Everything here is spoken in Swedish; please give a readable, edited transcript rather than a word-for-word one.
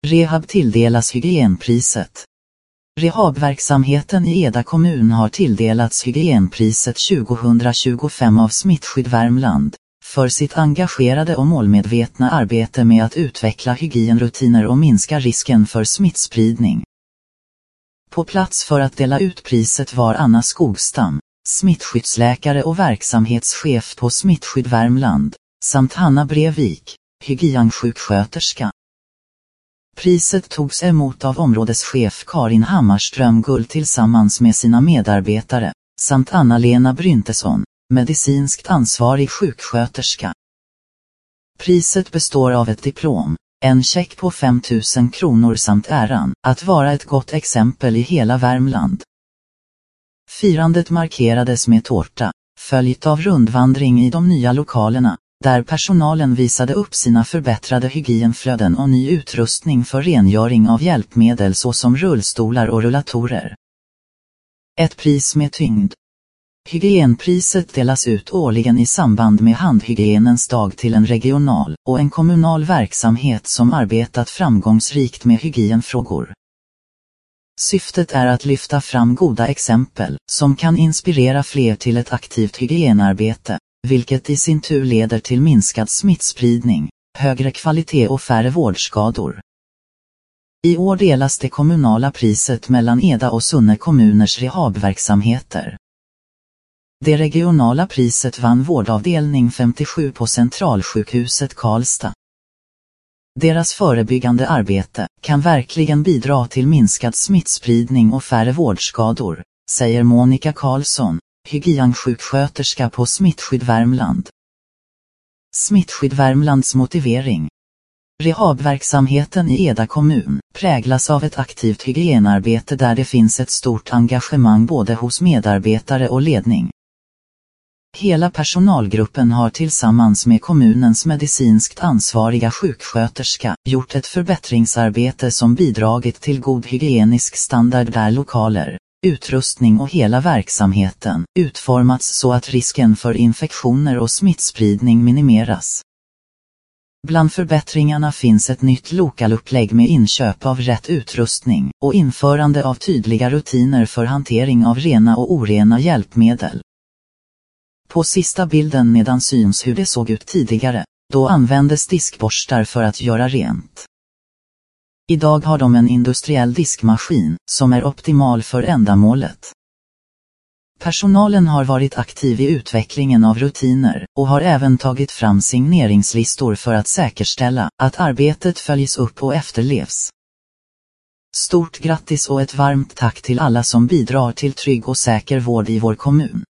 Rehab tilldelas hygienpriset. Rehabverksamheten i Eda kommun har tilldelats hygienpriset 2025 av Smittskydd Värmland för sitt engagerade och målmedvetna arbete med att utveckla hygienrutiner och minska risken för smittspridning. På plats för att dela ut priset var Anna Skogstam, smittskyddsläkare och verksamhetschef på Smittskydd Värmland, samt Hanna Brevik, hygiensjuksköterska. Priset togs emot av områdeschef Karin Hammarström Gull tillsammans med sina medarbetare, samt Anna-Lena Bryntesson, medicinskt ansvarig sjuksköterska. Priset består av ett diplom, en check på 5 000 kronor samt äran att vara ett gott exempel i hela Värmland. Firandet markerades med tårta, följt av rundvandring i de nya lokalerna, där personalen visade upp sina förbättrade hygienflöden och ny utrustning för rengöring av hjälpmedel såsom rullstolar och rullatorer. Ett pris med tyngd. Hygienpriset delas ut årligen i samband med handhygienens dag till en regional och en kommunal verksamhet som arbetat framgångsrikt med hygienfrågor. Syftet är att lyfta fram goda exempel som kan inspirera fler till ett aktivt hygienarbete, vilket i sin tur leder till minskad smittspridning, högre kvalitet och färre vårdskador. I år delas det kommunala priset mellan Eda och Sunne kommuners rehabverksamheter. Det regionala priset vann vårdavdelning 57 på Centralsjukhuset Karlstad. Deras förebyggande arbete kan verkligen bidra till minskad smittspridning och färre vårdskador, säger Monica Karlsson, hygiensjuksköterska på Smittskydd Värmland. Smittskydd Värmlands motivering. Rehabverksamheten i Eda kommun präglas av ett aktivt hygienarbete där det finns ett stort engagemang både hos medarbetare och ledning. Hela personalgruppen har tillsammans med kommunens medicinskt ansvariga sjuksköterska gjort ett förbättringsarbete som bidragit till god hygienisk standard där lokaler, utrustning och hela verksamheten utformats så att risken för infektioner och smittspridning minimeras. Bland förbättringarna finns ett nytt lokalupplägg med inköp av rätt utrustning och införande av tydliga rutiner för hantering av rena och orena hjälpmedel. På sista bilden nedan syns hur det såg ut tidigare, då användes diskborstar för att göra rent. Idag har de en industriell diskmaskin som är optimal för ändamålet. Personalen har varit aktiv i utvecklingen av rutiner och har även tagit fram signeringslistor för att säkerställa att arbetet följs upp och efterlevs. Stort grattis och ett varmt tack till alla som bidrar till trygg och säker vård i vår kommun.